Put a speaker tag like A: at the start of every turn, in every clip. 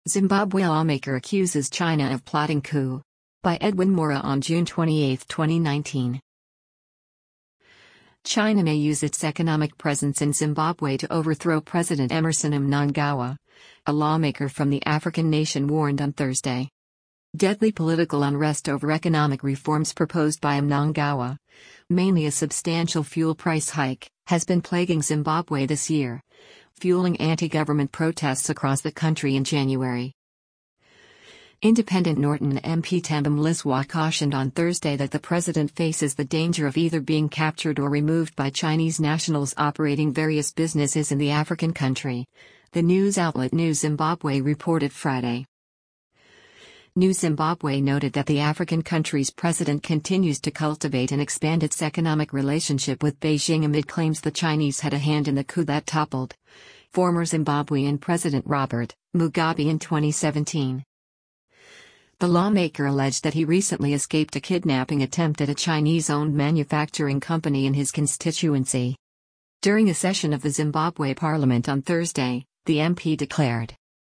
A: Zimbabwe lawmaker accuses China of plotting coup. By Edwin Mora on June 28, 2019. China may use its economic presence in Zimbabwe to overthrow President Emmerson Mnangagwa, a lawmaker from the African nation warned on Thursday. Deadly political unrest over economic reforms proposed by Mnangagwa, mainly a substantial fuel price hike, has been plaguing Zimbabwe this year, fueling anti-government protests across the country in January. Independent Norton MP Thembam Liswa cautioned on Thursday that the president faces the danger of either being captured or removed by Chinese nationals operating various businesses in the African country, the news outlet New Zimbabwe reported Friday. New Zimbabwe noted that the African country's president continues to cultivate and expand its economic relationship with Beijing amid claims the Chinese had a hand in the coup that toppled former Zimbabwean President Robert Mugabe in 2017. The lawmaker alleged that he recently escaped a kidnapping attempt at a Chinese-owned manufacturing company in his constituency. During a session of the Zimbabwe parliament on Thursday, the MP declared,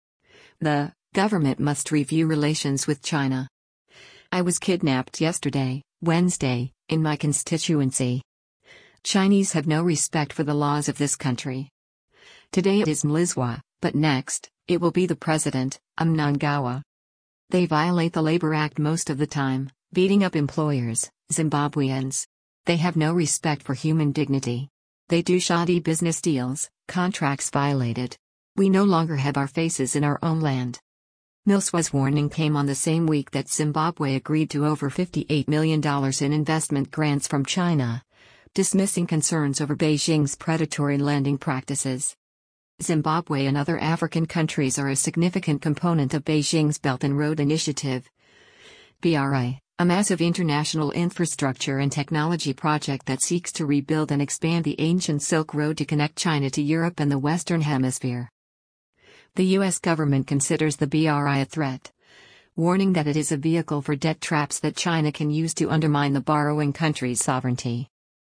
A: "The government must review relations with China. I was kidnapped yesterday, Wednesday, in my constituency. Chinese have no respect for the laws of this country. Today it is Mliswa, but next, it will be the president, Mnangagwa. They violate the Labor Act most of the time, beating up employers, Zimbabweans. They have no respect for human dignity. They do shoddy business deals, contracts violated. We no longer have our faces in our own land." Mliswa's warning came on the same week that Zimbabwe agreed to over $58 million in investment grants from China, dismissing concerns over Beijing's predatory lending practices. Zimbabwe and other African countries are a significant component of Beijing's Belt and Road Initiative, BRI, a massive international infrastructure and technology project that seeks to rebuild and expand the ancient Silk Road to connect China to Europe and the Western Hemisphere. The U.S. government considers the BRI a threat, warning that it is a vehicle for debt traps that China can use to undermine the borrowing country's sovereignty.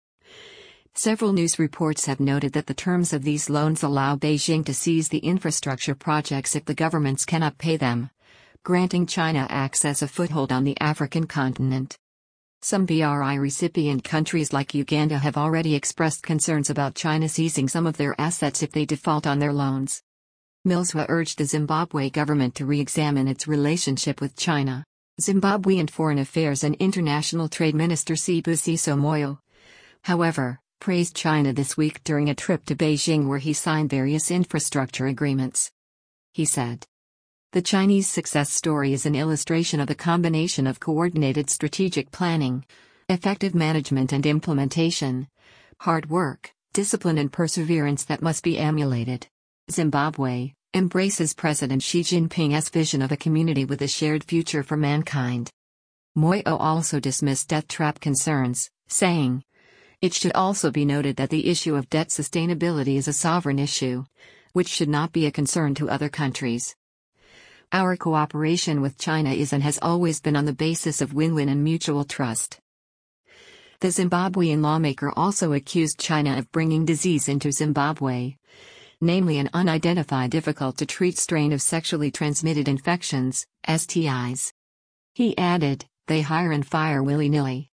A: Several news reports have noted that the terms of these loans allow Beijing to seize the infrastructure projects if the governments cannot pay them, granting China access a foothold on the African continent. Some BRI recipient countries like Uganda have already expressed concerns about China seizing some of their assets if they default on their loans. Mliswa urged the Zimbabwe government to re-examine its relationship with China. Zimbabwean Foreign Affairs and International Trade Minister Sibusiso Moyo, however, praised China this week during a trip to Beijing where he signed various infrastructure agreements. He said, "The Chinese success story is an illustration of the combination of coordinated strategic planning, effective management and implementation, hard work, discipline and perseverance that must be emulated. Zimbabwe embraces President Xi Jinping's vision of a community with a shared future for mankind." Moyo also dismissed debt trap concerns, saying, "It should also be noted that the issue of debt sustainability is a sovereign issue, which should not be a concern to other countries. Our cooperation with China is and has always been on the basis of win-win and mutual trust." The Zimbabwean lawmaker also accused China of bringing disease into Zimbabwe, namely an unidentified difficult-to-treat strain of sexually transmitted infections, STIs. He added, "They hire and fire willy-nilly.